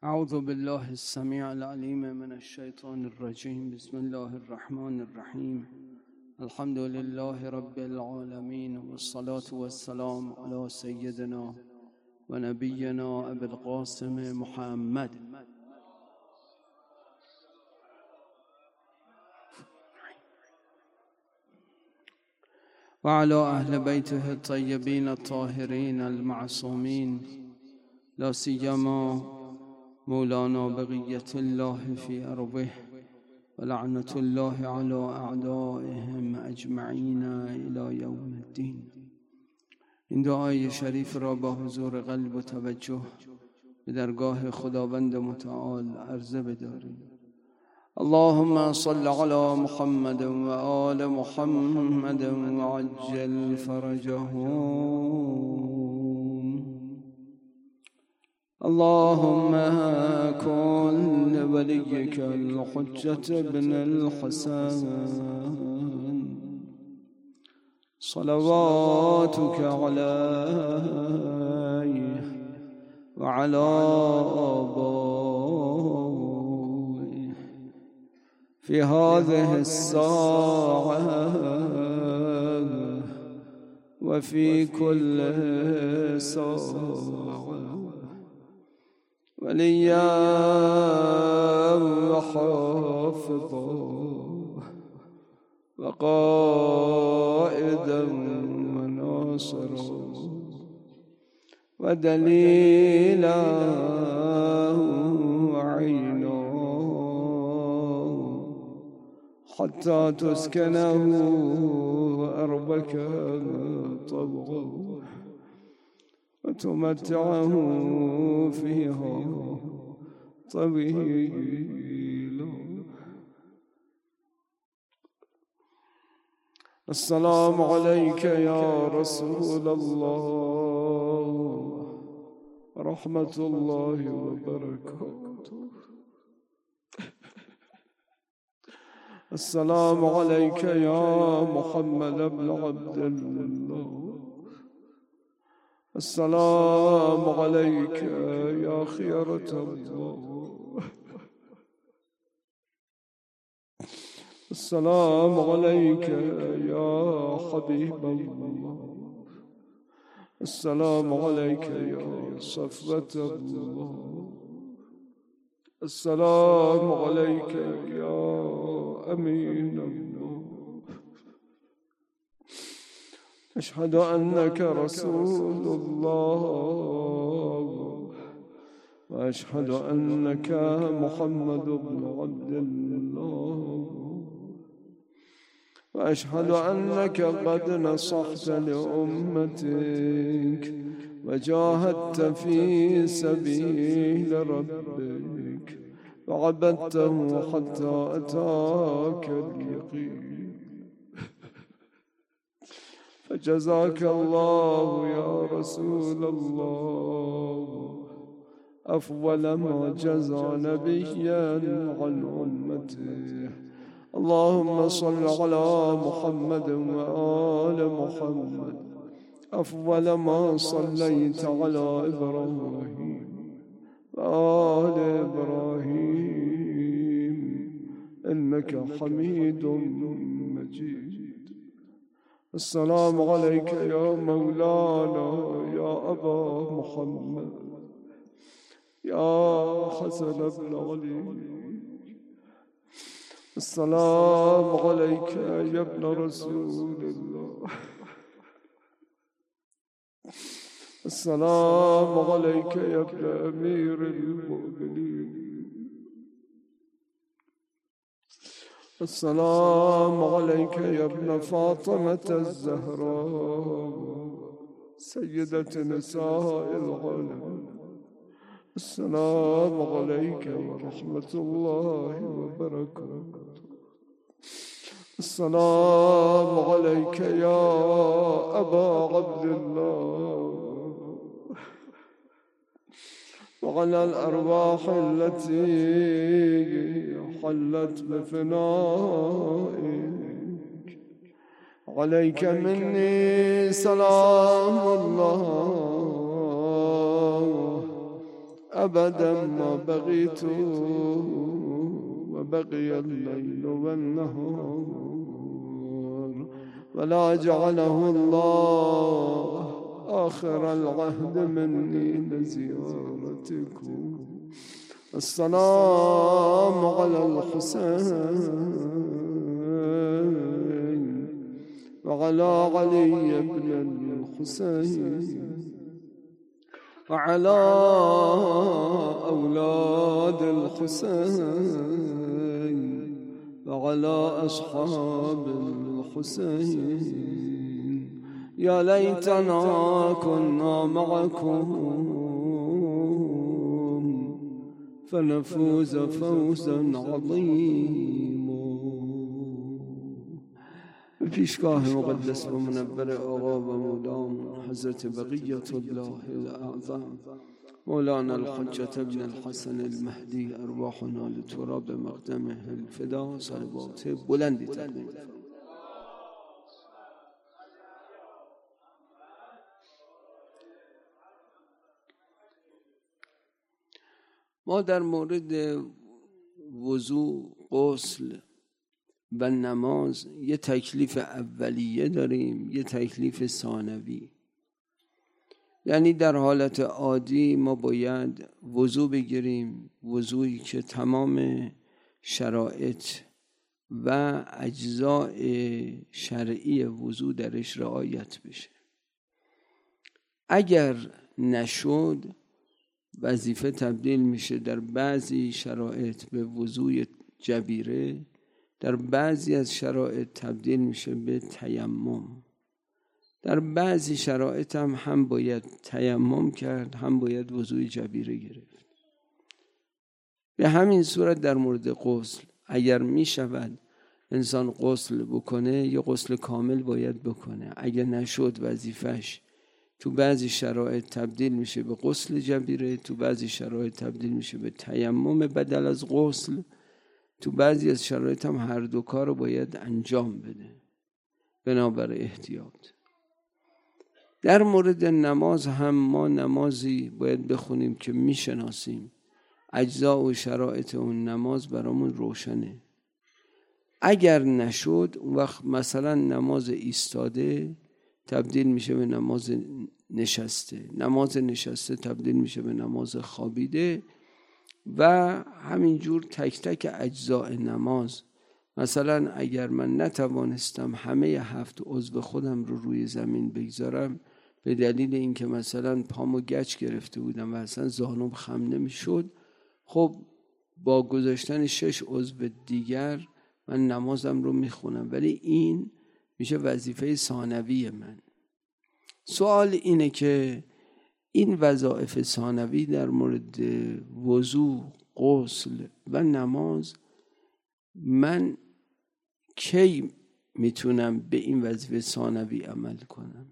أعوذ بالله السميع العليم من الشيطان الرجيم. بسم الله الرحمن الرحيم. الحمد لله رب العالمين، والصلاة والسلام على سيدنا ونبينا أبي القاسم محمد وعلى أهل بيته الطيبين الطاهرين المعصومين، لا سيما مولانا بقية الله في أرضه، ولعنة الله على أعدائهم أجمعين إلى يوم الدين. این دعای شریف را با حضور قلب و توجه به درگاه خداوند متعال عرضه بداریم. اللهم صل على محمد و آل محمد وعجل فرجهم. اللهم كن لوليك الحجة بن الحسن صلواتك عليه وعلى آبائه في هذه الساعة وفي كل ساعة، وليا وحافظا وقائدا وناصرا ودليلا وعينا، حتى تسكنه أرضك طوعا وتمتعه فيها طويلا. السلام عليك يا رسول الله ورحمة الله وبركاته. السلام عليك يا محمد بن عبد الله. السلام عليك يا خيرة الله. السلام عليك يا حبيب الله. السلام عليك يا صفوة الله. السلام عليك يا أمين الله. أشهد أنك رسول الله، وأشهد أنك محمد بن عبد الله، وأشهد أنك قد نصحت لأمتك وجاهدت في سبيل ربك وعبدته حتى أتاك اليقين. فجزاك الله يا رسول الله أفضل ما جزى نبيا عن أمته. اللهم صل على محمد وآل محمد أفضل ما صليت على إبراهيم وآل إبراهيم إنك حميد مجيد. السلام عليك يا مولانا يا أبا محمد يا حسن بن علي. السلام عليك يا ابن رسول الله. السلام عليك يا ابن أمير المؤمنين. السلام عليك يا ابن فاطمة الزهراء سيدة نساء العالمين. السلام عليك ورحمة الله وبركاته. السلام عليك يا أبا عبد الله وعلى الأرواح التي حلت بفنائك. عليك مني سلام الله أبدا ما بقيت وبقي الليل والنهار، ولا جعله الله آخر العهد مني لزيارتكم. السلام على الحسين وعلى علي بن الحسين وعلى أولاد الحسين وعلى أصحاب الحسين. يا ليتنا كنا معكم فنفوز فوزا عظيما. پیشگاه مقدس و منور آقا و مولام حضرت بقیت الله الاعظم مولانا الحجة ابن الحسن المهدی، ارواحنا لتراب مقدمه الفدا، صلوات بلندی تقدیم. ما در مورد وضو، غسل و نماز یه تکلیف اولیه داریم، یه تکلیف ثانوی. یعنی در حالت عادی ما باید وضو بگیریم، وضویی که تمام شرایط و اجزاء شرعی وضو درش رعایت بشه. اگر نشد وظیفه تبدیل میشه در بعضی شرایط به وضوی جبیره، در بعضی از شرایط تبدیل میشه به تیمم، در بعضی شرایط هم باید تیمم کرد، هم باید وضوی جبیره گرفت. به همین صورت در مورد غسل اگر میشود انسان غسل بکنه یه غسل کامل باید بکنه. اگر نشد وظیفش تو بعضی شرایط تبدیل میشه به غسل جبیره، تو بعضی شرایط تبدیل میشه به تیمم بدل از غسل، تو بعضی از شرایط هم هر دو کار رو باید انجام بده بنابر احتیاط. در مورد نماز هم ما نمازی باید بخونیم که میشناسیم، اجزا و شرایط اون نماز برامون روشنه. اگر نشد اون وقت مثلا نماز ایستاده تبدیل میشه به نماز نشسته، نماز نشسته تبدیل میشه به نماز خوابیده و همینجور تک تک اجزاء نماز. مثلا اگر من نتوانستم همه 7 عضو خودم رو روی زمین بگذارم به دلیل اینکه مثلا پامو گچ گرفته بودم و اصلا زانوم خم نمیشد، خب با گذاشتن 6 عضو دیگر من نمازم رو میخونم، ولی این میشه وظیفه ثانوی من. سوال اینه که این وظایف ثانوی در مورد وضو، غسل و نماز من کی میتونم به این وظیفه ثانوی عمل کنم؟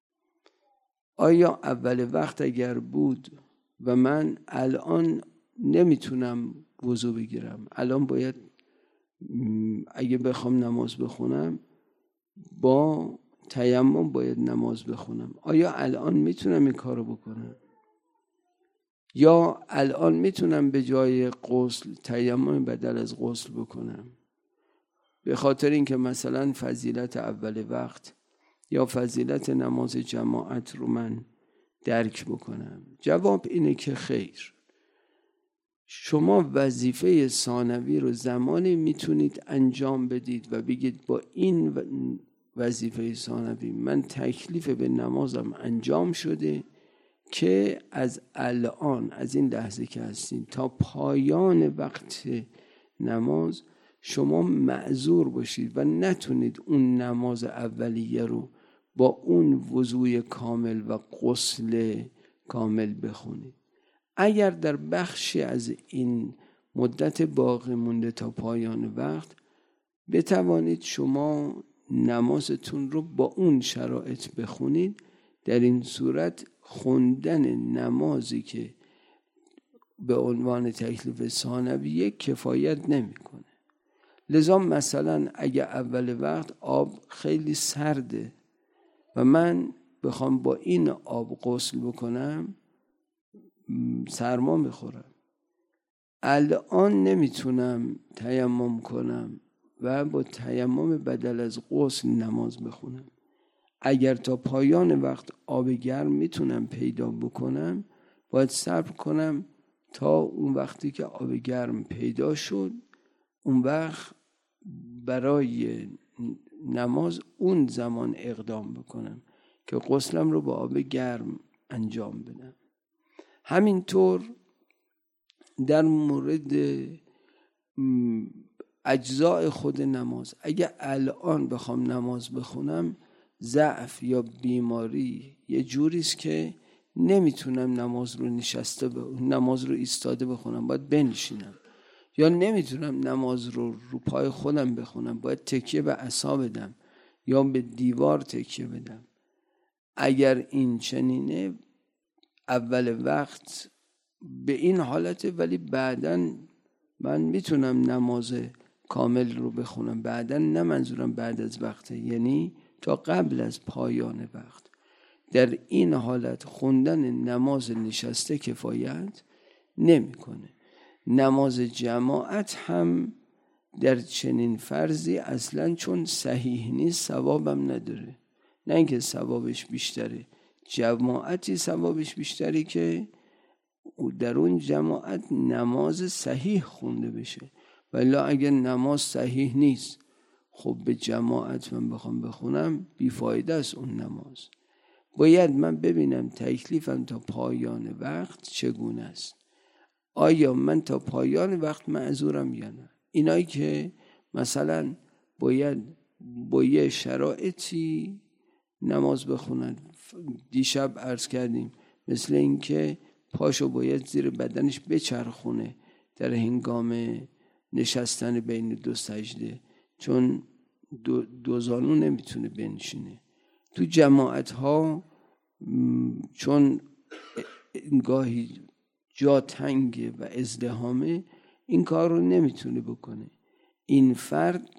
آیا اول وقت اگر بود و من الان نمیتونم وضو بگیرم، الان باید اگه بخوام نماز بخونم با تیمم باید نماز بخونم، آیا الان میتونم این کارو بکنم؟ یا الان میتونم به جای غسل تیمم بدل از غسل بکنم؟ به خاطر اینکه مثلا فضیلت اول وقت یا فضیلت نماز جماعت رو من درک بکنم. جواب اینه که خیر. شما وظیفه ثانوی رو زمانی میتونید انجام بدید و بگید با این وظیفه ثانوی من تکلیف به نمازم انجام شده که از الان، از این لحظه که هستیم تا پایان وقت نماز شما معذور باشید و نتونید اون نماز اولیه رو با اون وضوی کامل و غسل کامل بخونید. اگر در بخشی از این مدت باقی مونده تا پایان وقت بتوانید شما نمازتون رو با اون شرایط بخونید، در این صورت خوندن نمازی که به عنوان تکلیف ثانویه کفایت نمیکنه. لذا مثلا اگه اول وقت آب خیلی سرده و من بخوام با این آب غسل بکنم، سرما میخورم، الان نمیتونم تیمم کنم و با تیمم بدل از غسل نماز بخونم. اگر تا پایان وقت آب گرم میتونم پیدا بکنم، باید صبر کنم تا اون وقتی که آب گرم پیدا شد، اون وقت برای نماز اون زمان اقدام بکنم که غسلم رو با آب گرم انجام بدم. همینطور در مورد اجزاء خود نماز، اگه الان بخوام نماز بخونم، ضعف یا بیماری یه جوریست که نمیتونم نماز رو ایستاده بخونم، باید بنشینم، یا نمیتونم نماز رو پای خودم بخونم، باید تکیه به عصا بدم یا به دیوار تکیه بدم. اگر این چنینه اول وقت به این حالته، ولی بعداً من میتونم نماز کامل رو بخونم. بعداً نه منظورم بعد از وقته، یعنی تا قبل از پایان وقت. در این حالت خوندن نماز نشسته کفایت نمیکنه. نماز جماعت هم در چنین فرضی اصلاً چون صحیح نیست ثوابم نداره. نه اینکه ثوابش بیشتره، جماعتی ثوابش بیشتری که در اون جماعت نماز صحیح خونده بشه. ولی اگر نماز صحیح نیست، خب به جماعت من بخوام بخونم بیفایده است اون نماز. باید من ببینم تکلیفم تا پایان وقت چگونه است. آیا من تا پایان وقت معذورم یا نه؟ اینایی که مثلا باید با یه شرایطی نماز بخونن، دیشب عرض کردیم، مثل این که پاشو باید زیر بدنش بچرخونه در هنگام نشستن بین دو سجده، چون دو زانو نمیتونه بنشینه. تو جماعت ها چون گاهی جا تنگه و ازدحامه، این کار رو نمیتونه بکنه. این فرد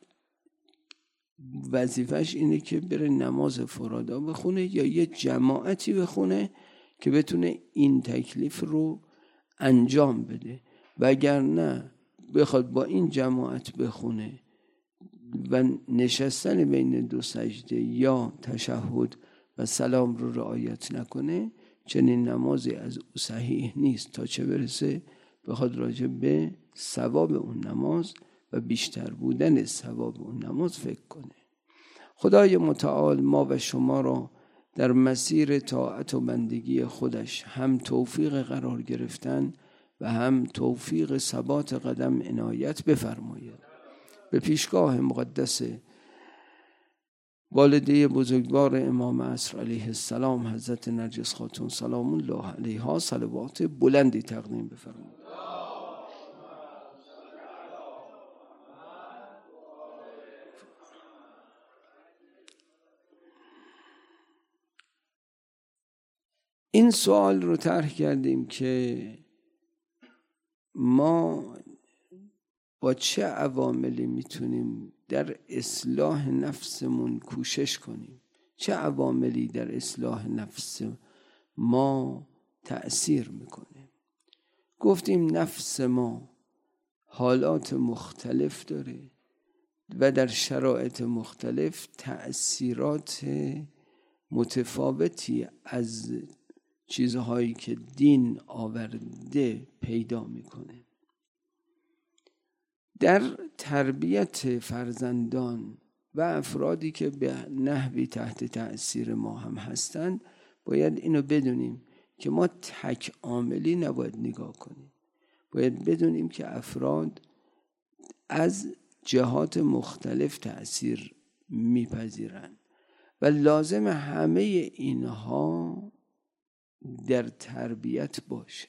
وظیفش اینه که بره نماز فرادا بخونه یا یه جماعتی بخونه که بتونه این تکلیف رو انجام بده. وگرنه بخواد با این جماعت بخونه و نشستن بین دو سجده یا تشهد و سلام رو رعایت نکنه، چنین نمازی از او صحیح نیست، تا چه برسه بخواد راجع به ثواب اون نماز و بیشتر بودن ثواب اون نماز فکر کنه. خدای متعال ما و شما را در مسیر طاعت و بندگی خودش هم توفیق قرار گرفتن و هم توفیق ثبات قدم عنایت بفرماید. به پیشگاه مقدس والده بزرگوار امام عصر علیه السلام حضرت نرگس خاتون سلام الله علیها صلوات بلندی تقدیم بفرمایید. این سوال رو طرح کردیم که ما با چه عواملی میتونیم در اصلاح نفسمون کوشش کنیم؟ چه عواملی در اصلاح نفس ما تأثیر میکنه؟ گفتیم نفس ما حالات مختلف داره و در شرایط مختلف تأثیرات متفاوتی از چیزهایی که دین آورده پیدا میکنه. در تربیت فرزندان و افرادی که به نحوی تحت تأثیر ما هم هستند، باید اینو بدونیم که ما تک عاملی نباید نگاه کنیم. باید بدونیم که افراد از جهات مختلف تأثیر میپذیرند و لازم همه اینها در تربیت باشه.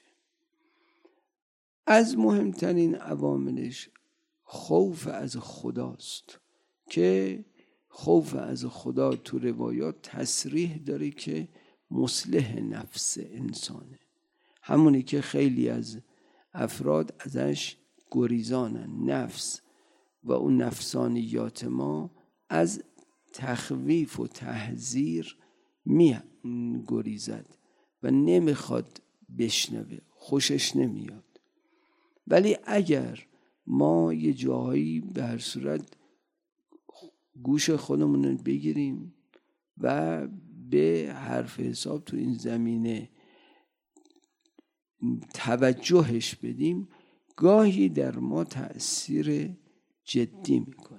از مهمترین عواملش خوف از خداست که خوف از خدا تو روایات تصریح داره که مصلح نفس انسانه، همونی که خیلی از افراد ازش گریزانن. نفس و اون نفسانیات ما از تخویف و تحذیر می گریزد و نمیخواد بشنوه. خوشش نمیاد. ولی اگر ما یه جاهایی به هر صورت گوش خودمون رو بگیریم و به حرف حساب تو این زمینه توجهش بدیم، گاهی در ما تأثیر جدی میکنه.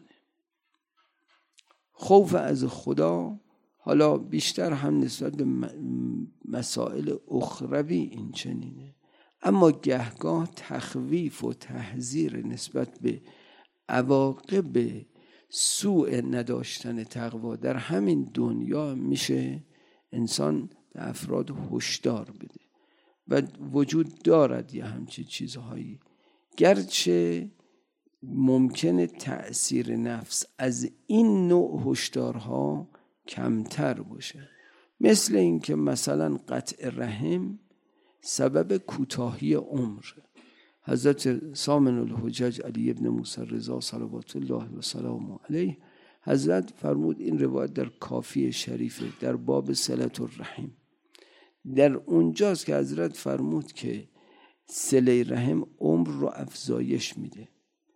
خوف از خدا حالا بیشتر هم نسبت به مسائل اخروی این چنینه، اما گهگاه تخویف و تحذیر نسبت به عواقب سوء نداشتن تقوا در همین دنیا میشه انسان به افراد هشدار بده و وجود دارد یه همچین چیزهایی، گرچه ممکنه تأثیر نفس از این نوع هشدارها کمتر باشه. مثل این که مثلا قطع رحم سبب کوتاهی عمر. حضرت سامن الحجج علی ابن موسی رضا صلوات الله و سلام علیه حضرت فرمود، این روایت در کافی شریفه در باب صلة الرحم، در اونجاست که حضرت فرمود که صله رحم عمر رو افزایش میده.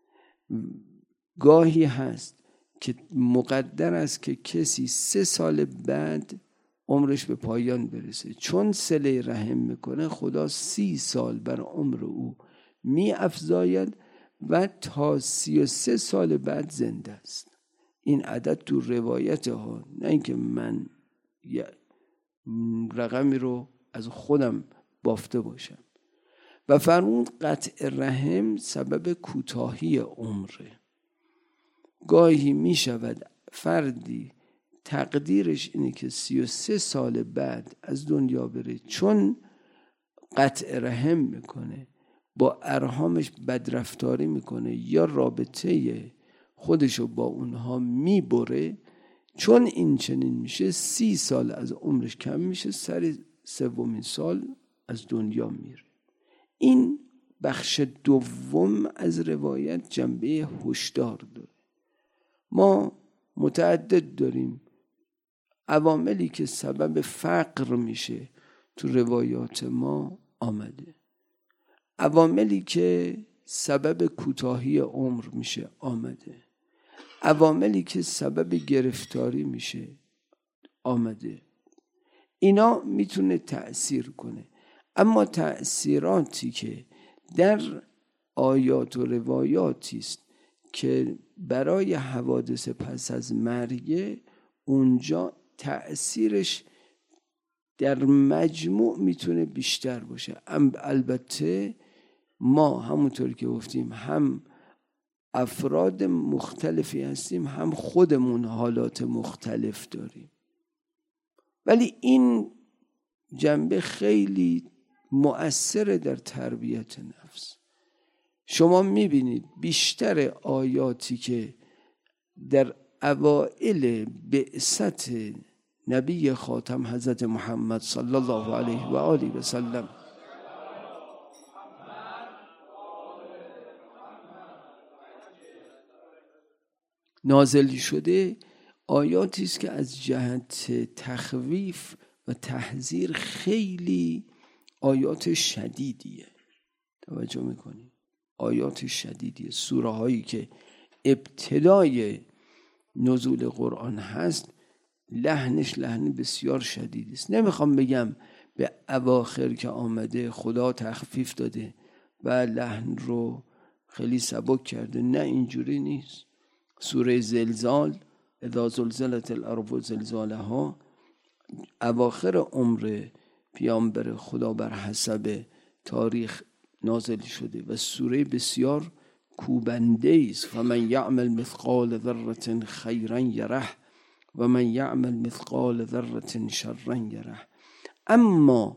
گاهی هست که مقدر است که کسی 3 سال بعد عمرش به پایان برسه، چون صله رحم میکنه خدا 30 سال بر عمر او می افزاید و تا 33 سال بعد زنده است. این عدد تو روایت ها، نه اینکه من یه رقمی رو از خودم بافته باشم. و فرمود قطع رحم سبب کوتاهی عمره. گاهی می شود فردی تقدیرش اینه که 33 سال بعد از دنیا بره، چون قطع رحم میکنه، با ارحامش بدرفتاری میکنه یا رابطه خودشو با اونها میبره، چون این چنین میشه 30 سال از عمرش کم میشه، سر 3 سال از دنیا میره. این بخش دوم از روایت جنبه هشدار داره. ما متعدد داریم عواملی که سبب فقر میشه، تو روایات ما آمده. عواملی که سبب کوتاهی عمر میشه آمده. عواملی که سبب گرفتاری میشه آمده. اینا میتونه تأثیر کنه، اما تأثیراتی که در آیات و روایاتی است که برای حوادث پس از مرگ، اونجا تأثیرش در مجموع میتونه بیشتر باشه. البته ما همونطور که گفتیم هم افراد مختلفی هستیم، هم خودمون حالات مختلف داریم، ولی این جنبه خیلی مؤثره در تربیت نفس. شما میبینید بیشتر آیاتی که در اوائل بعثت نبی خاتم حضرت محمد صلی الله علیه و آله و سلم نازل شده، آیاتی است که از جهت تخویف و تحذیر خیلی آیات شدیدیه. توجه میکنی؟ آیات شدیدیه. سوره هایی که ابتدای نزول قرآن هست لحنش لحن بسیار شدیدی است. نمیخوام بگم به اواخر که آمده خدا تخفیف داده و لحن رو خیلی سبک کرده، نه اینجوری نیست. سوره زلزال، اذا زلزلت الارض زلزالها، اواخر عمر پیامبر خدا بر حسب تاریخ نازل شده و سوره بسیار کوبنده است. فمن یعمل مثقال ذره خیرا یره و من یعمل مثقال ذره شرا یره. اما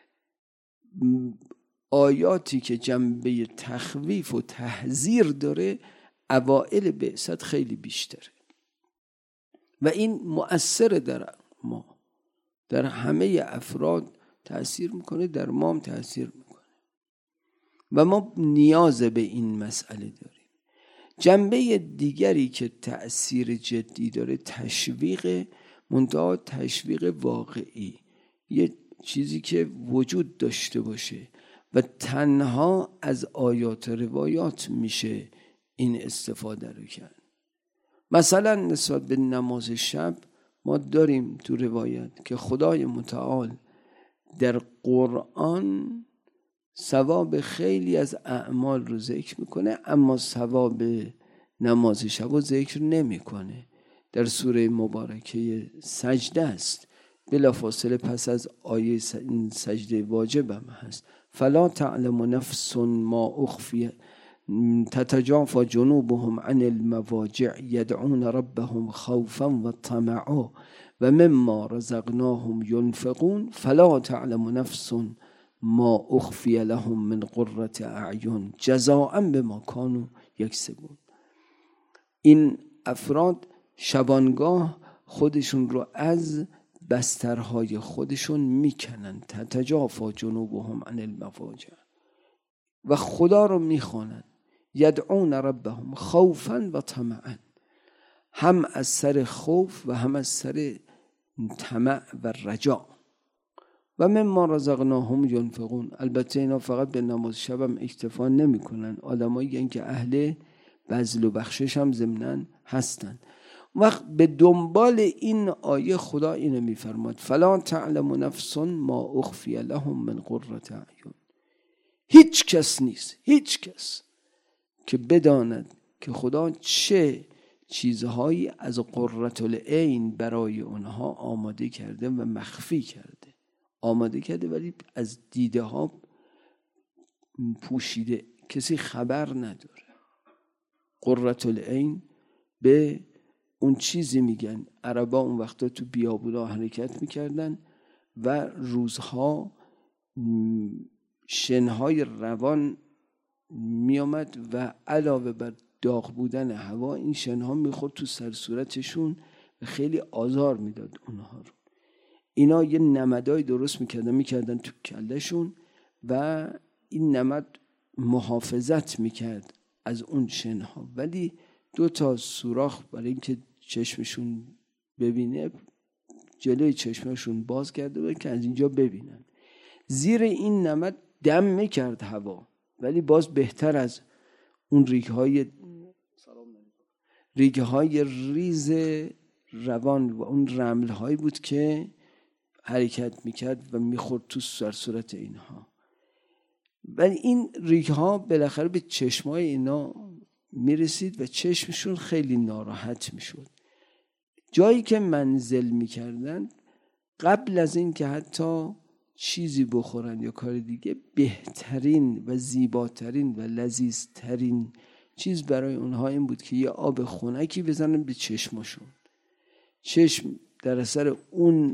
آیاتی که جنبه تخویف و تحذیر داره اوائل بعثت خیلی بیشتره و این مؤثر در ما، در همه افراد تأثیر میکنه، در ما هم تأثیر میکنه و ما نیاز به این مسئله داریم. جنبه دیگری که تأثیر جدی داره تشویق، منتها تشویق واقعی، یه چیزی که وجود داشته باشه و تنها از آیات روایات میشه این استفاده رو کرد. مثلا نسبت به نماز شب ما داریم تو روایت که خدای متعال در قرآن ثواب خیلی از اعمال رو ذکر میکنه، اما ثواب نماز شب رو ذکر نمیکنه. در سوره مبارکه سجده است، بلافاصله پس از آیه سجده واجب هم هست فلا تعلم نفس ما اخفی تتجافى جنوبهم عن المضاجع يدعون ربهم خوفا وطمعا ومما رزقناهم ينفقون فلا تعلم نفس ما اخفی لهم من قرة اعین جزاء بما كانوا یکسبون. این افراد شبانگاه خودشون رو از بسترهای خودشون میکنن، تتجافى جنوبهم عن المضاجع، و خدا رو میخوانن، یدعون ربهم خوفا و طمعا، هم از سر خوف و هم از سر طمع و رجا. و مما رزقناهم ينفقون. البته اینا فقط به نماز شب هم اکتفا نمی کنن، آدمایی هستند که اهل بذل و بخشش هم ضمناً هستن. وقت به دنبال این آیه خدا اینو میفرماد فلا تعلم نفس ما اخفی لهم من قرة اعین. هیچ کس نیست، هیچ کس که بداند که خدا چه چیزهایی از قرة العین برای اونها آماده کرده و مخفی کرده. آماده کرده ولی از دیده ها پوشیده، کسی خبر نداره. قرة العین به اون چیزی میگن، عربا اون وقتا تو بیابونا حرکت میکردن و روزها شنهای روان میامد و علاوه بر داغ بودن هوا این شنها میخورد تو سر صورتشون و خیلی آزار میداد اونها رو. اینا یه نمدای درست میکردن تو کلشون و این نمد محافظت میکرد از اون شنها، ولی 2 سوراخ برای اینکه چشمشون ببینه جلوی چشمشون باز کرده بود که از اینجا ببینن. زیر این نمد دم میکرد هوا، ولی باز بهتر از اون ریگهای ریز روان و اون رملهایی بود که حرکت میکرد و میخورد تو سر صورت اینها. ولی این ریگها بالاخره به چشمای اینا میرسید و چشمشون خیلی ناراحت میشد. جایی که منزل میکردن قبل از این که حتی چیزی بخورن یا کار دیگه، بهترین و زیباترین و لذیذترین چیز برای اونها این بود که یه آب خنکی بزنن به چشمشون. چشم در اثر اون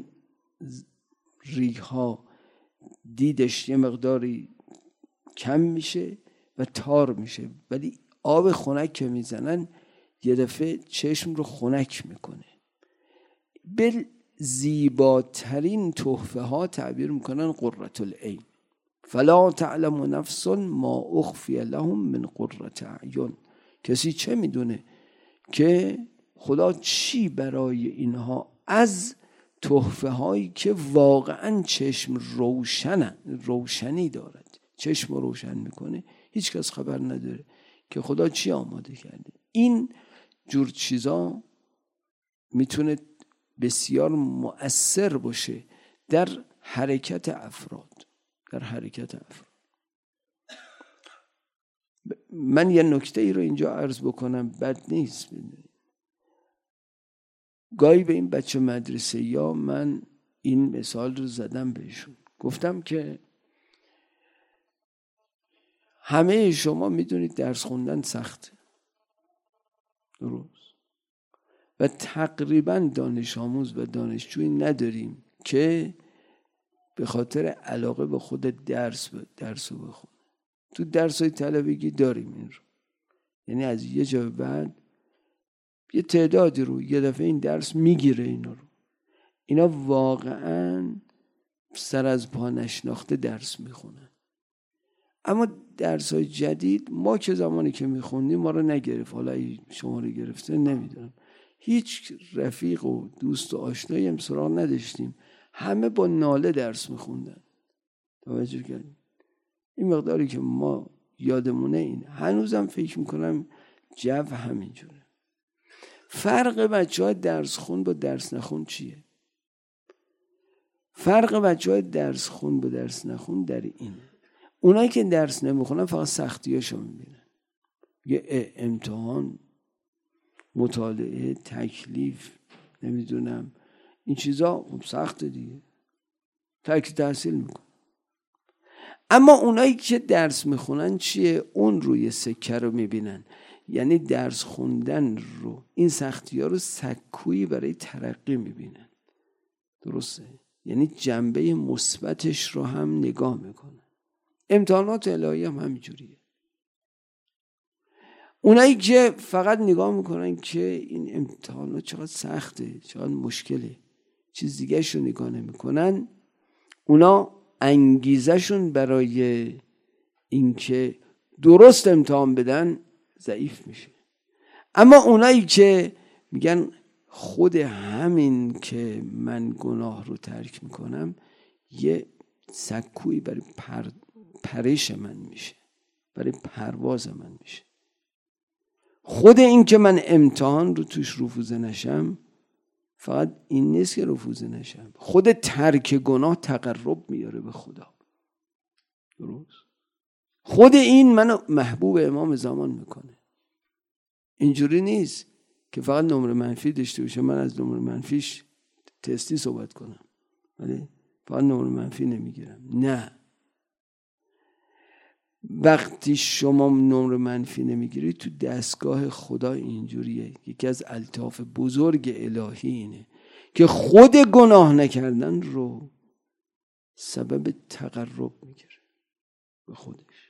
ریگها دیدش یه مقداری کم میشه و تار میشه، ولی آب خنک که میزنن یه دفعه چشم رو خنک میکنه. به زیباترین تحفه ها تعبیر میکنن قرة العین. فلا تعلم نفس ما اخفی لهم من قرة اعین. کسی چه میدونه که خدا چی برای اینها از تحفه هایی که واقعا چشم روشنی دارد، چشم روشن میکنه، هیچ کس خبر نداره که خدا چی آماده کرده. این جور چیزا میتونه بسیار مؤثر باشه در حرکت افراد. من یه نکته ای رو اینجا عرض بکنم، بد نیست. گاهی به این بچه مدرسه یا من این مثال رو زدم بهشون، گفتم که همه شما میدونید درس خوندن سخته، درست؟ و تقریبا دانش آموز و دانشجویی نداریم که به خاطر علاقه به خود درس رو بخونه. تو درس‌های طلبگی داریم این رو، یعنی از یه جا بعد یه تعدادی رو یه دفعه این درس میگیره اینا رو. اینا واقعا سر از پا نشناخته درس میخونن. اما درس‌های جدید ما که زمانی که میخوندیم ما رو نگرفت، حالا شما رو گرفته نمیدونم. هیچ رفیق و دوست و آشنایی هم سراغ نداشتیم، همه با ناله درس میخوندن. توجه کردیم؟ این مقداری که ما یادمونه این. هنوزم فکر میکنم جو همینجوره. فرق بچه‌های درس خون با درس نخون چیه؟ فرق بچه‌های درس خون با درس نخون در اینه: اونایی که درس نمیخونن فقط سختیاشو میبینن. یه امتحان، مطالعه، تکلیف، نمیدونم این چیزا خب سخته دیگه، ترک تحصیل میکن. اما اونایی که درس میخونن چیه؟ اون روی سکه رو میبینن، یعنی درس خوندن رو، این سختی ها رو سکویی برای ترقی میبینن. درسته؟ یعنی جنبه مثبتش رو هم نگاه میکنن. امتحانات الهی هم همینجوریه. اونایی که فقط نگاه میکنن که این امتحانات چقدر سخته، چقدر مشکله، چیز دیگه شو نگاه نمیکنن، اونا انگیزشون برای اینکه درست امتحان بدن ضعیف میشه. اما اونایی که میگن خود همین که من گناه رو ترک میکنم یه سکویی برای پرش من میشه، برای پرواز من میشه. خود این که من امتحان رو توش رفوزه نشم فقط این نیست که رفوزه نشم، خود ترک گناه تقرب میاره به خدا. درست؟ خود این منو محبوب امام زمان میکنه. اینجوری نیست که فقط نمره منفی داشته باشه، من از نمره منفیش تستی صحبت کنم ولی فقط نمره منفی نمیگیرم. نه، وقتی شما نمره منفی نمیگیری تو دستگاه خدا اینجوریه. یکی از الطاف بزرگ الهی اینه که خود گناه نکردن رو سبب تقرب میگیره به خودش.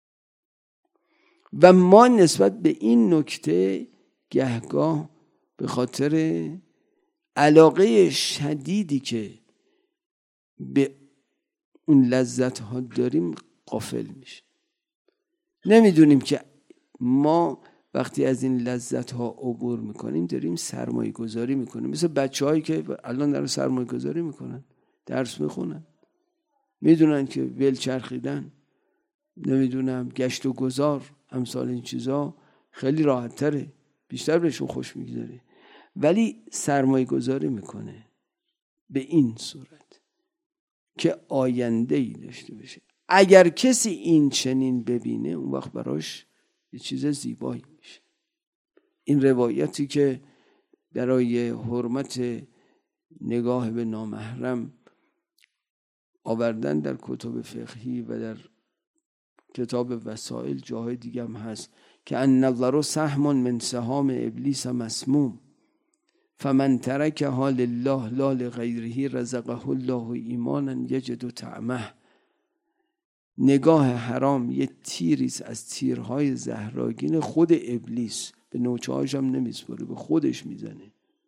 و ما نسبت به این نکته گهگاه به خاطر علاقه شدیدی که به اون لذت ها داریم غافل میشه. نمیدونیم که ما وقتی از این لذت ها عبور میکنیم داریم سرمایه گذاری میکنیم. مثل بچه هایی که الان دارن سرمایه گذاری میکنن، درس میخونن، میدونن که ول چرخیدن، نمیدونم گشت و گذار، امثال این چیزا خیلی راحت تره، بیشتر بهشون خوش میگذاره، ولی سرمایه گذاری میکنه به این صورت که آینده ای داشته باشه. اگر کسی این چنین ببینه اون وقت براش یه چیز زیبایی میشه. این روایتی که برای حرمت نگاه به نامحرم آوردن در کتب فقهی و در کتاب وسائل، جاهای دیگه هم هست که النظر سهم من سهام ابلیس مسموم فمن ترکها لله لا لغیره رزقه الله ایمانا یجد طعمه. نگاه حرام یه تیریست از تیرهای زهراگین خود ابلیس، به نوچه‌هاش هم نمیسپره، به خودش میزنه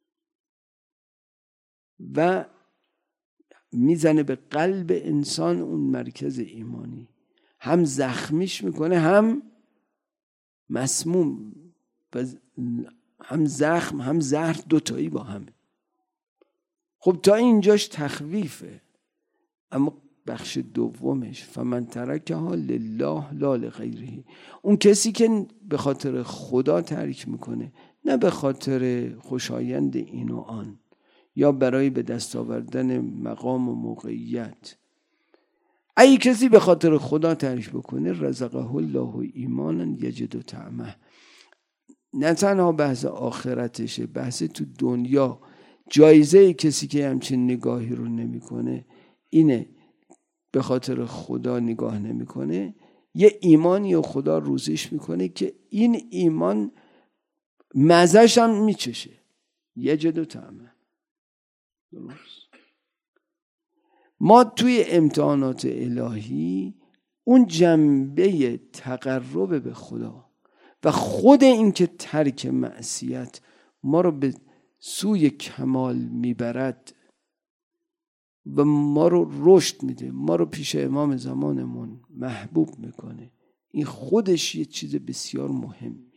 و میزنه به قلب انسان، اون مرکز ایمانی، هم زخمیش میکنه هم مسموم، هم زخم هم زهر، دوتایی با هم. خب تا اینجاش تخویفه، اما بخش دومش فمن ترکها لله لا لغیره، اون کسی که به خاطر خدا ترک میکنه، نه به خاطر خوشایند این و آن یا برای به دست آوردن مقام و موقعیت. اگه کسی به خاطر خدا ترک بکنه رزقه الله ایمانا یجد طعمه، نه تنها بحث آخرتشه، بحث تو دنیا. جایزه کسی که همچین نگاهی رو نمیکنه اینه، به خاطر خدا نگاه نمیکنه، یه ایمانی و خدا روزش میکنه که این ایمان مزه‌ش هم میچشه، یجد طعمه. درست؟ ما توی امتحانات الهی اون جنبه تقرب به خدا و خود این که ترک معصیت ما رو به سوی کمال میبرد و ما رو رشد میده، ما رو پیش امام زمانمون محبوب میکنه، این خودش یه چیز بسیار مهمی.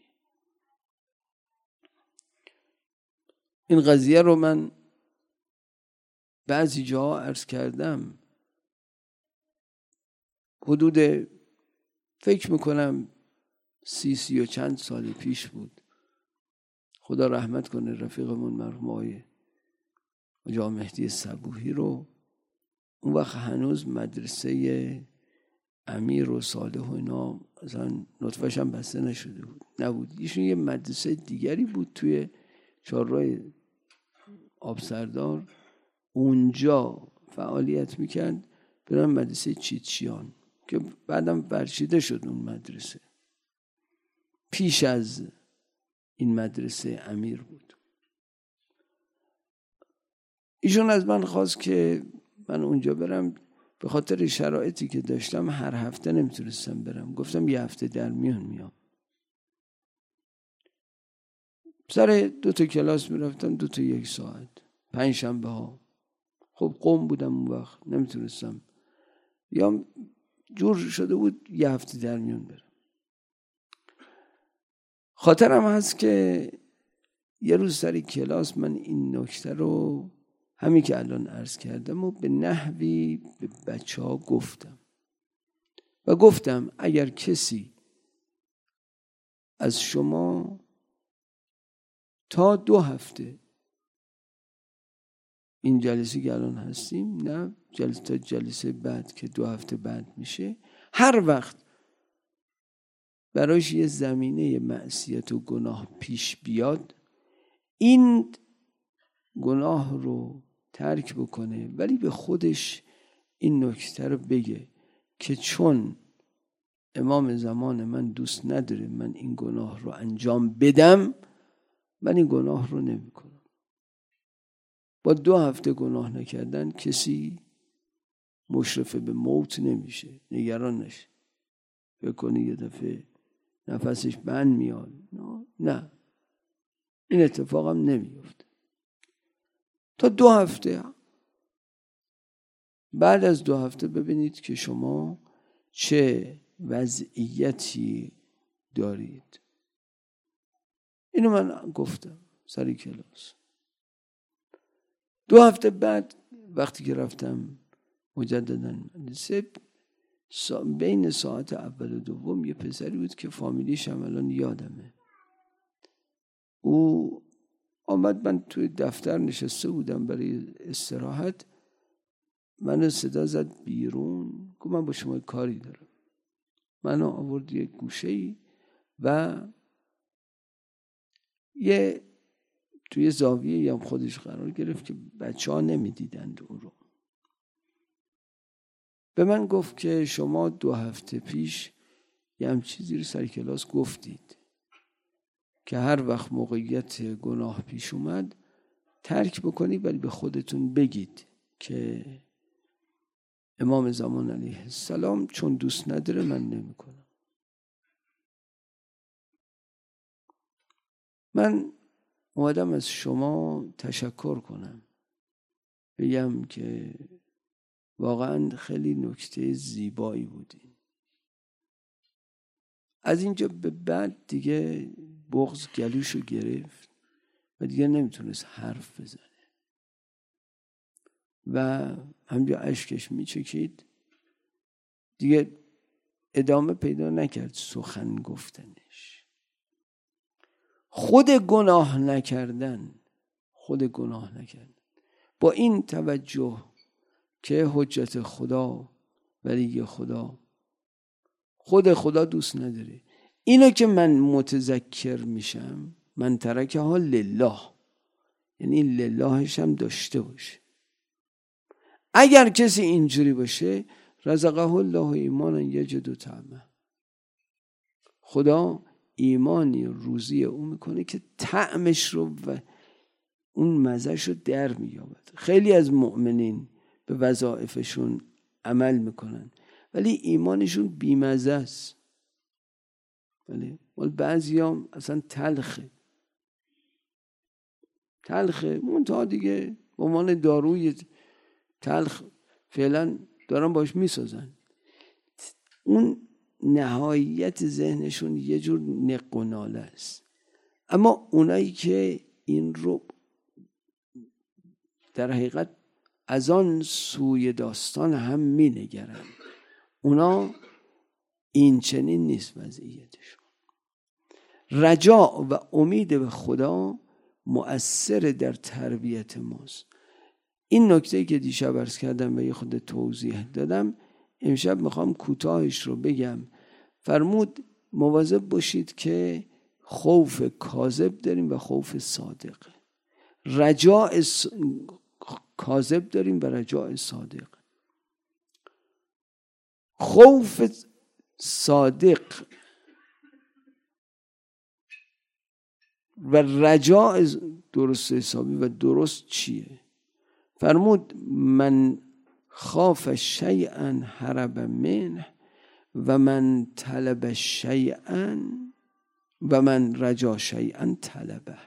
این قضیه رو من بعضی جاها عرض کردم، حدود فکر میکنم 30 و چند سال پیش بود. خدا رحمت کنه رفیقمون مرحوم آقای حاج مهدی صبوحی رو. اون وقت هنوز مدرسه امیر و صالح و اینا اصلا نطفه‌ش هم بسته نشده نبود. ایشون یه مدرسه دیگری بود توی چهارراه آبسردار، اونجا فعالیت میکرد. برام مدرسه چیتشیان که بعدم برچیده شد اون مدرسه. پیش از این مدرسه امیر بود. ایشون از من خواست که من اونجا برم. به خاطر شرایطی که داشتم هر هفته نمیتونستم برم. گفتم یه هفته در میان میام. سر 2 کلاس میرفتم، 2 1 ساعت، 5 شنبه ها. خب قم بودم اون وقت، نمیتونستم. یا جور شده بود یه هفته در میان برم. خاطرم هست که یه روز سر کلاس من این نکته رو همین که الان عرض کردم و به نحوی به بچه ها گفتم و گفتم اگر کسی از شما تا 2 هفته این جلسه که الان هستیم، نه جلسه بعد که 2 هفته بعد میشه، هر وقت برایش یه زمینه معصیت و گناه پیش بیاد، این گناه رو ترک بکنه، ولی به خودش این نکته رو بگه که چون امام زمان من دوست نداره من این گناه رو انجام بدم، من این گناه رو نمی کنم. با 2 هفته گناه نکردن کسی مشرف به موت نمیشه. نگران نشه فکر کنی یه دفعه نفسش بند میاد. نه، این اتفاق هم نمیفته. تا 2 هفته، بعد از 2 هفته ببینید که شما چه وضعیتی دارید. اینو من گفتم سر کلاس. 2 هفته بعد وقتی که رفتم مجددا مدرسه، بین ساعت اول و دوم یه پسری بود که فامیلیش هم الان یادمه. او آمد، من توی دفتر نشسته بودم برای استراحت، منو صدا زد بیرون، گفت من با شما کاری دارم. منو آورد یه گوشه‌ای و یه توی زاویه هم خودش قرار گرفت که بچه‌ها نمیدیدند او رو. به من گفت که شما 2 هفته پیش یه هم چیزی رو سر کلاس گفتید که هر وقت موقعیت گناه پیش اومد ترک بکنید، ولی به خودتون بگید که امام زمان علیه السلام چون دوست نداره من نمی کنم. من اومدم از شما تشکر کنم، بگم که واقعا خیلی نکته زیبایی بودین. از اینجا به بعد دیگه بغض گلوشو گرفت و دیگه نمیتونست حرف بزنه و همجا اشکش میچکید. دیگه ادامه پیدا نکرد سخن گفتنش. خود گناه نکردن با این توجه که حجت خدا ولی خدا خود خدا دوست نداره. اینو که من متذکر میشم، من ترکه ها لله، یعنی للهش هم داشته باشه. اگر کسی اینجوری باشه، رزقه الله ایمانا یجد طعمه، خدا ایمانی روزی او میکنه که طعمش رو و اون مزهش رو در مییابد. خیلی از مؤمنین به وظایفشون عمل میکنن ولی ایمانشون بیمزه است. ولی بعضی هم اصلا تلخه منتها دیگه به عنوان داروی تلخ فعلا دارن باش میسازن. اون نهایت ذهنشون یه جور نق و ناله است. اما اونایی که این رو در حقیقت از آن سوی داستان هم می نگرن، اونا این چنین نیست وضعیتشون. رجا و امید به خدا مؤثر در تربیت ماست. این نکته که دیشب عرض کردم و یه خود توضیح دادم، امشب میخوام کوتاهش رو بگم. فرمود مواظب باشید که خوف کاذب داریم و خوف صادق. رجاء کاذب داریم و رجاء صادق. خوف صادق و رجاء درست حسابی و درست چیه؟ فرمود من خاف شیئا هرب منه و من طلب شیئا و من رجا شیئا طلبه.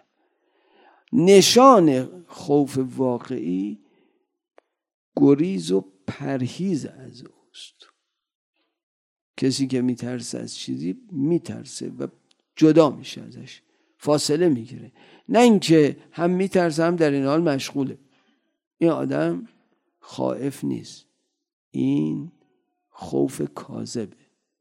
نشان خوف واقعی گریز و پرهیز از اوست. کسی که میترسه از چیزی میترسه و جدا میشه ازش، فاصله میگیره. نه اینکه هم میترسه هم در این حال مشغوله. این آدم خائف نیست، این خوف کاذبه.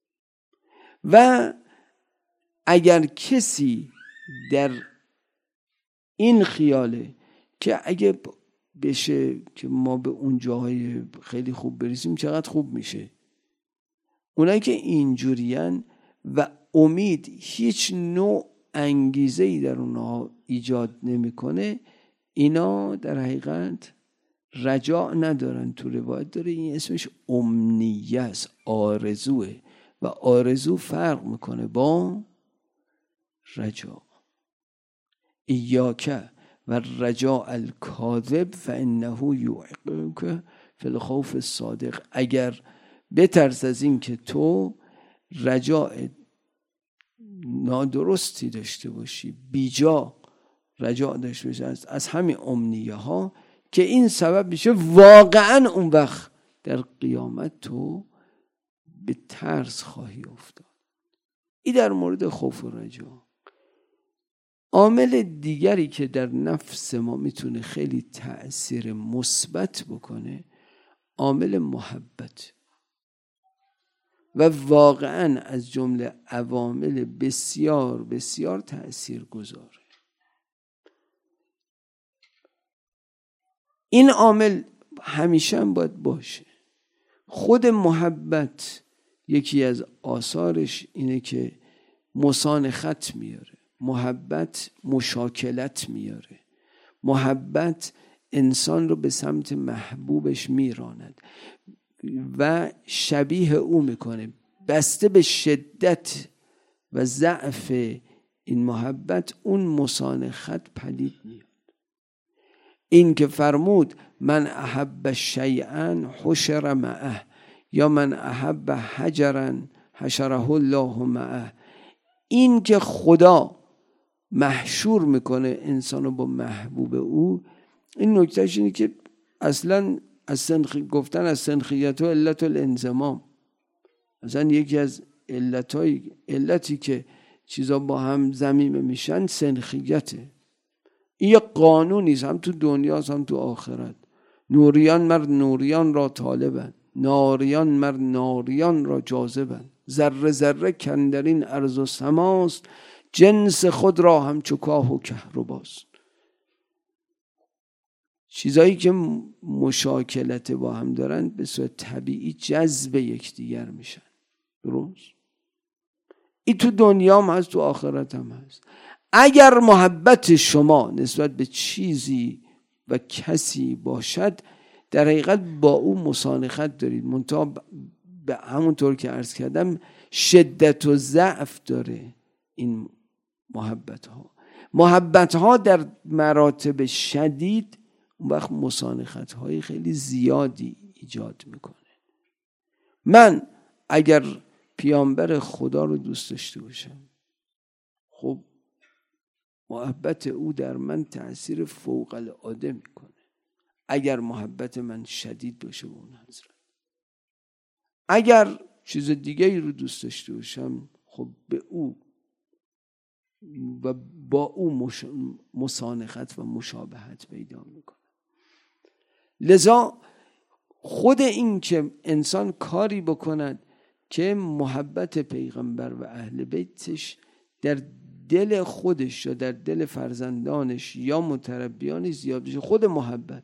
و اگر کسی در این خیاله که اگه بشه که ما به اون جاهای خیلی خوب برسیم چقدر خوب میشه، اونایی که اینجورین و امید هیچ نوع انگیزه‌ای در اونها ایجاد نمیکنه، اینا در حقیقت رجاء ندارن. تو روایت داره این اسمش امنیه است، آرزوه، و آرزو فرق میکنه با رجاء. ایاک و رجاء الکاذب فانه یوقعک فی الخوف الصادق. اگر بترس از این که تو رجاء نادرستی داشته باشی، بیجا رجاء داشته باشی از همین امنیه ها، که این سبب میشه واقعا اون وقت در قیامت تو به ترس خواهی افتاد. این در مورد خوف و رجا. عامل دیگری که در نفس ما میتونه خیلی تأثیر مثبت بکنه عامل محبت، و واقعا از جمله عوامل بسیار بسیار تأثیر گذاره. این عامل همیشه هم باید باشه. خود محبت یکی از آثارش اینه که مسانخت میاره، محبت مشاکلت میاره، محبت انسان رو به سمت محبوبش میراند و شبیه او میکنه. بسته به شدت و ضعف این محبت اون مسانخت پدید میاد. این که فرمود من احب شیئا حشر معه، یا من احب حجرا حشره الله معه. این که خدا محشور میکنه انسانو با محبوب او، این نکتهش اینه که اصلا از گفتن از سنخیت و علت الانضمام، مثلا یکی از علتی که چیزا با هم ضمیمه میشن سنخیته. این یه قانونی است، هم تو دنیا هم تو آخرت. نوریان مر نوریان را طالبند، ناریان مر ناریان را جاذبند. ذره ذره کندرین ارض و سماست، جنس خود را هم چکاه و کهرباست. چیزایی که مشاکلت با هم دارن به صورت طبیعی جذب یکدیگر میشن. درست؟ این تو دنیا هم هست، تو آخرت هم هست. اگر محبت شما نسبت به چیزی و کسی باشد، در حقیقت با او مسانخت دارید، منتها به همونطور که عرض کردم شدت و ضعف داره. این محبت ها در مراتب شدید اون وقت مسانخت های خیلی زیادی ایجاد میکنه. من اگر پیامبر خدا رو دوست داشته باشم، خب محبت او در من تأثیر فوق العاده میکنه. اگر محبت من شدید باشه به اون حضرت، اگر چیز دیگه ای رو دوست داشته باشم، خب به او و با او مسانخت و مشابهت پیدا میکنه. لذا خود این که انسان کاری بکند که محبت پیغمبر و اهل بیتش در دل خودش یا در دل فرزندانش یا متربیانش زیاد بشه. خود محبت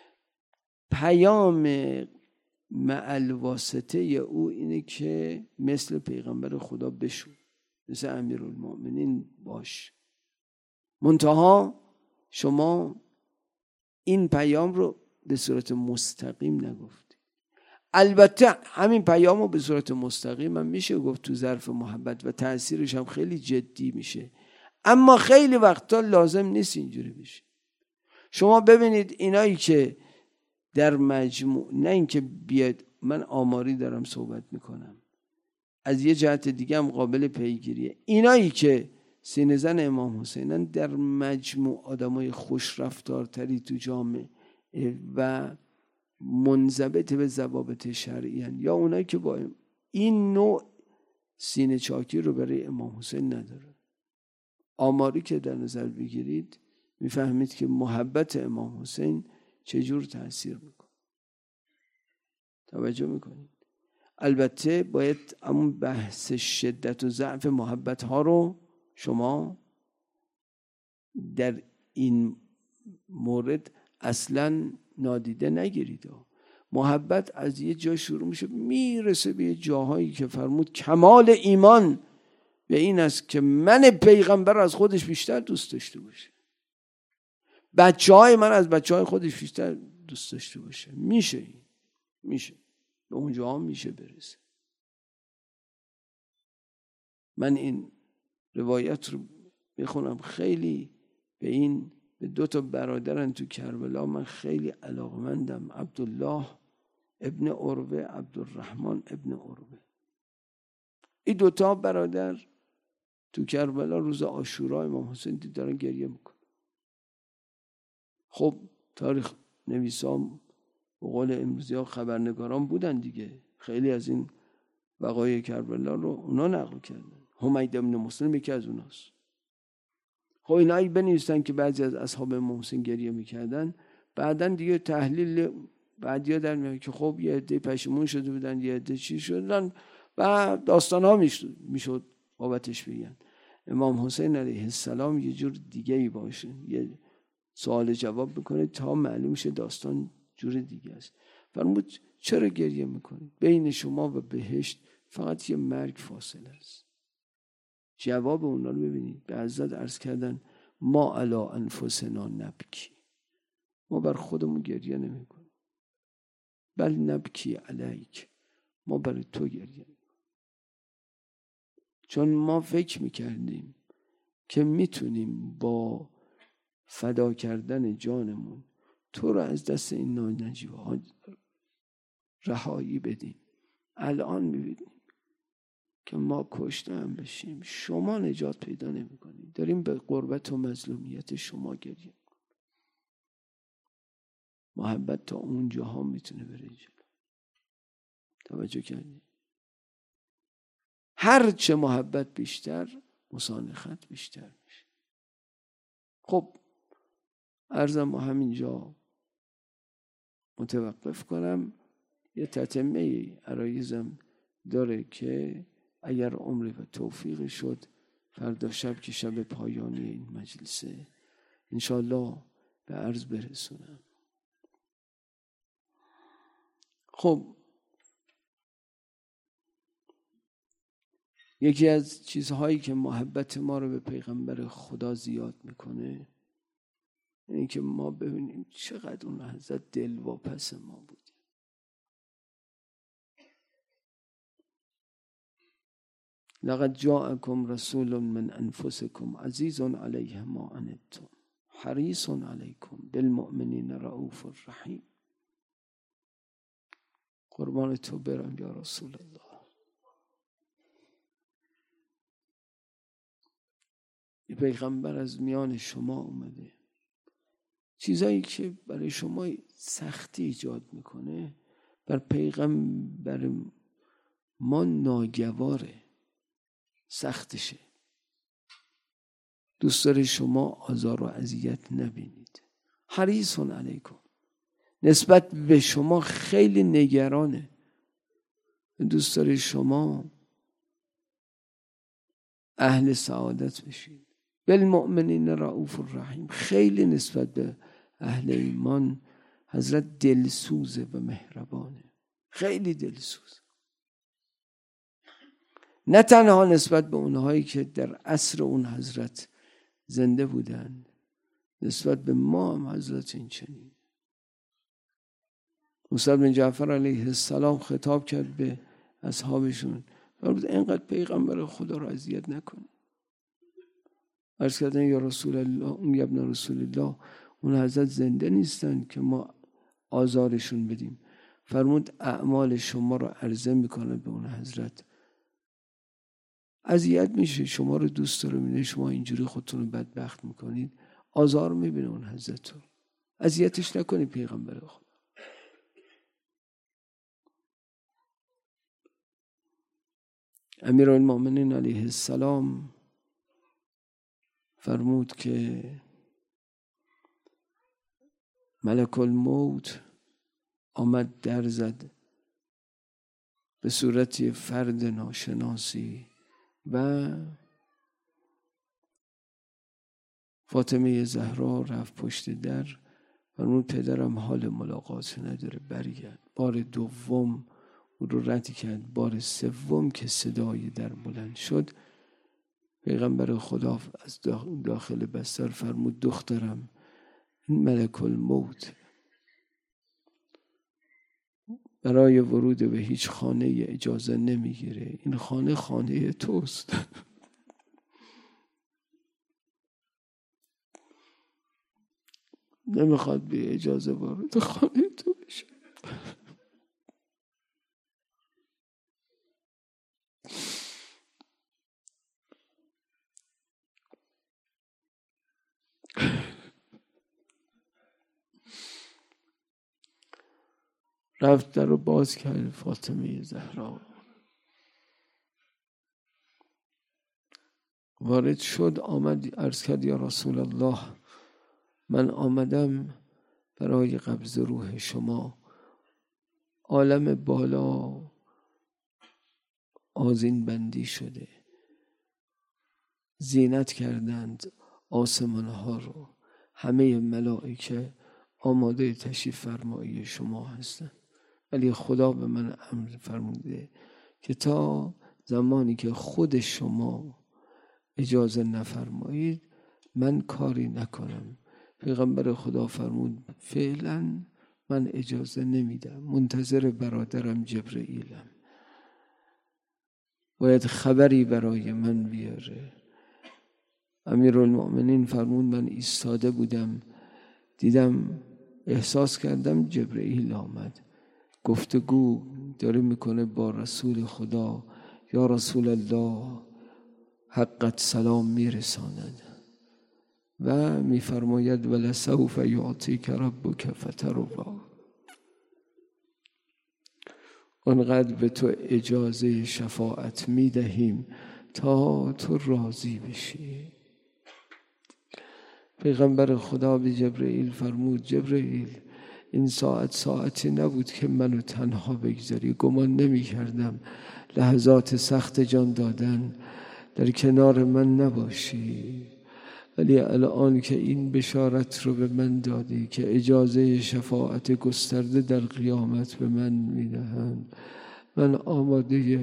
پیام مع الواسطه او اینه که مثل پیغمبر خدا بشو، مثل امیرالمؤمنین باش. منتها شما این پیام رو به صورت مستقیم نگفتی. البته همین پیام رو به صورت مستقیم هم میشه گفت تو ظرف محبت و تأثیرش هم خیلی جدی میشه، اما خیلی وقتا لازم نیست اینجوری بشه. شما ببینید اینایی که در مجموع، نه اینکه بیاد من آماری دارم صحبت میکنم، از یه جهت دیگه هم قابل پیگیریه، اینایی که سینه زن امام حسینن در مجموع آدمای خوش رفتارتری تو جامعه و منضبط به ضوابط شرعی هن، یا اونایی که با این نوع سینه چاکی رو برای امام حسین نداره. آماری که در نظر بگیرید میفهمید که محبت امام حسین چجور تأثیر میکنه. توجه میکنید؟ البته باید همون بحث شدت و ضعف محبت ها رو شما در این مورد اصلا نادیده نگیرید. محبت از یه جا شروع میشه میرسه به یه جاهایی که فرمود کمال ایمان به این است که من پیغمبر از خودش بیشتر دوست داشته باشه، بچه‌های من از بچه‌های خودش بیشتر دوست داشته باشه. میشه به اونجا هم میشه برسه. من این روایت رو میخونم، خیلی به 2 برادرن تو کربلا من خیلی علاقمندم، عبدالله ابن عروه، عبدالرحمن ابن عروه. این 2 برادر تو کربلا روز عاشورا امام حسین دارن گریه میکنن. خب تاریخ نویسان به قول امروزی ها خبرنگاران بودن دیگه، خیلی از این وقایع کربلا رو اونا نقل کردن. حمید ابن مسلم یکی از اوناست. خب اینایی بنویسن که بعضی از اصحاب امام حسین گریه میکردن، بعدن دیگه تحلیل بعدیا در میاد که خب یه عده پشیمون شده بودن، یه عده چی شدن و داستان ها میشد بابتش بگن. امام حسین علیه السلام یه جور دیگه ای باشه، یه سوال جواب بکنه تا معلوم شه داستان جور دیگه است. فرمود چرا گریه میکنید؟ بین شما و بهشت فقط یه مرگ فاصله است. جواب اونا رو ببینید. به حضرت عرض کردن ما علی انفسنا نبکی، ما بر خودمون گریه نمی کنیم، بل نبکی علیک، ما برای تو گریه نمی کنیم. چون ما فکر میکردیم که میتونیم با فدا کردن جانمون تو رو از دست این نانجیبه ها رهایی بدیم. الان میبینیم که ما کشته هم بشیم شما نجات پیدا نمی کنید. داریم به غربت و مظلومیت شما گریه میکنیم. محبت تا اونجا ها میتونه بره جلو. توجه کردید؟ هر چه محبت بیشتر، مسانخت بیشتر میشه. خب عرضم همینجا متوقف کنم. یه تتمه عرایزم داره که اگر عمر و توفیق شد فردا شب که شب پایانی این مجلسه انشالله به عرض برسونم. خب یکی از چیزهایی که محبت ما رو به پیغمبر خدا زیاد میکنه اینه که ما ببینیم چقدر اون حضرت دلواپس ما بود. لقد جاءكم رسول من انفسكم عزيز عليه ما عنتم حريص عليكم بالمؤمنين رؤوف رحیم. قربان تو برم یا رسول الله. یه پیغمبر از میان شما اومده، چیزایی که برای شما سختی ایجاد میکنه بر پیغمبر ما ناگواره، سختشه. دوست داره شما آزار و اذیت نبینید. حریص علیکم، نسبت به شما خیلی نگرانه. دوست داره شما اهل سعادت بشید. بالمؤمنین رؤوف الرحیم. خیلی نسبت به اهل ایمان حضرت دلسوزه و مهربانه، خیلی دلسوز. نه تنها نسبت به اونهایی که در عصر اون حضرت زنده بودند، نسبت به ما هم حضرت این چنین. موسی بن جعفر علیه السلام خطاب کرد به اصحابشون، فرمود اینقدر پیغمبر خدا رو اذیت نکن. عرض کردن یا رسول الله، یا ابن رسول الله، اون حضرت زنده نیستن که ما آزارشون بدیم. فرمود اعمال شما رو عرضه میکنه به اون حضرت، اذیت میشه، شما رو دوست داره، میبینه شما اینجوری خودتون رو بدبخت میکنید، آزار میبینه اون حضرت رو، اذیتش نکنید پیغمبر خدا. امیرالمؤمنین علیه السلام فرمود که ملک الموت آمد در زد به صورت فرد ناشناسی و فاطمه زهرا رفت پشت در، فرمود پدرم حال ملاقات نداره، برگرد. بار دوم او رو رد کرد. بار سوم که صدای در بلند شد، پیغمبر خدا از داخل بستر فرمود دخترم، این ملک الموت برای ورود به هیچ خانه اجازه نمیگیره، این خانه خانه توست. نمیخواد به اجازه وارد خانه تو بشه. رفت در رو باز کرد. فاطمه زهرا وارد شد، آمد عرض کرد یا رسول الله، من آمدم برای قبض روح شما. عالم بالا آذین بندی شده، زینت کردند آسمان ها رو، همه ملائکه آماده تشریف فرمایی شما هستند، ولی خدا به من امر فرموده که تا زمانی که خود شما اجازه نفرمایید من کاری نکنم. پیغمبر خدا فرمود فعلا من اجازه نمیدم، منتظر برادرم جبرئیلم، باید خبری برای من بیاره. امیرالمؤمنین فرمود من ایستاده بودم، دیدم، احساس کردم جبرئیل آمد، گفتگو داره میکنه با رسول خدا. یا رسول الله، حقت سلام میرساند و میفرماید ولسوف یعطیک ربک فترضی، اونقدر به تو اجازه شفاعت میدهیم تا تو راضی بشی. پیغمبر خدا به جبرئیل فرمود جبرئیل، این ساعتی نبود که منو تنها بگذاری، گمان نمی کردم لحظات سخت جان دادن در کنار من نباشی، ولی الان که این بشارت رو به من دادی که اجازه شفاعت گسترده در قیامت به من میدهند، من آماده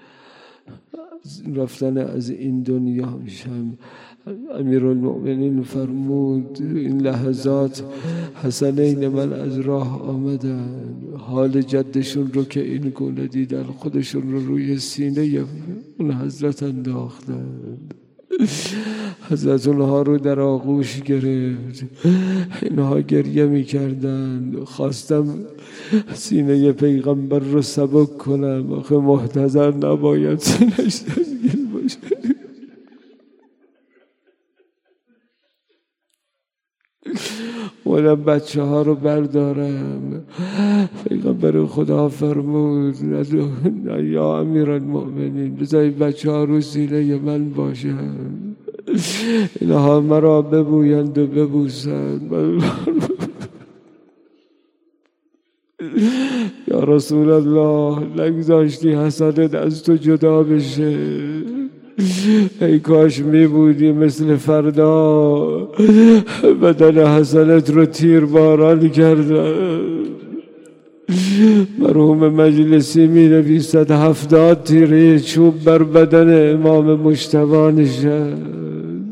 رفتن از این دنیا میشم. امیرالمؤمنین فرمود این لحظات حسنین من از راه آمدن، حال جدشون رو که این گونه دیدن خودشون رو روی سینه اون حضرت انداختن. حضرت اونها رو در آغوش گرفت، اینها گریه می کردن. خواستم سینه پیغمبر رو سبک کنم، آخه محتضر نباید سینه‌اش سنگین باشه. اومدم بچه ها رو بردارم. پیغمبر خدا فرمود یا امیرالمؤمنین بذارید بچه ها رو سینه من باشن، اینها مرا ببویند و ببوسند. یا رسول الله نگذاشتی حسنت از تو جدا بشه، ای کاش می بودی مثل فردا بدن حسنت رو تیر باران کردن. مرحوم مجلسی می نویسد 70 تیره چوب بر بدن امام مجتبی نشست،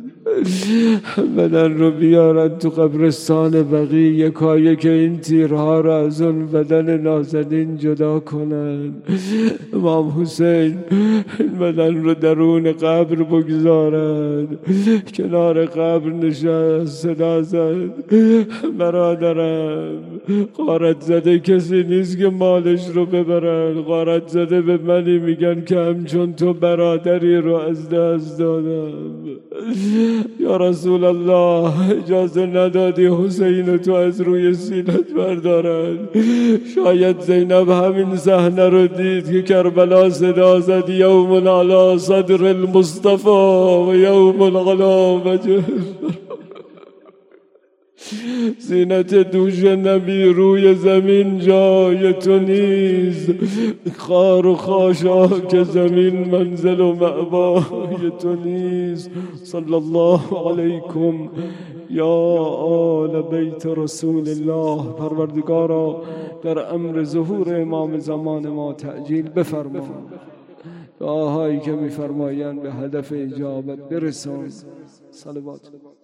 بدن رو بیارن تو قبرستان بقی، یکایک این تیرها را از اون بدن نازنین جدا کنن. امام حسین این بدن رو درون قبر بگذارن. کنار قبر نشست، صدا زد برادرم، غارت زده کسی نیست که مالش رو ببرن، غارت زده به منی میگن که همچون تو برادری رو از دست دادم. یا رسول الله اجازه ندادی حسین تو از روی سینت بردارن. شاید زینب همین صحنه رو دید که کربلا صدا زد یوم علی صدر المصطفى و یوم علی وجه. زینت دوش نبی روی زمین جای تو نیست، خار و خاشاک زمین منزل و مأوای تو نیست. صلی الله علیکم یا آل بیت رسول الله. پروردگارا در امر ظهور امام زمان ما تعجیل بفرما، دعاهایی که می‌فرمایند به هدف اجابت برسان. صلوات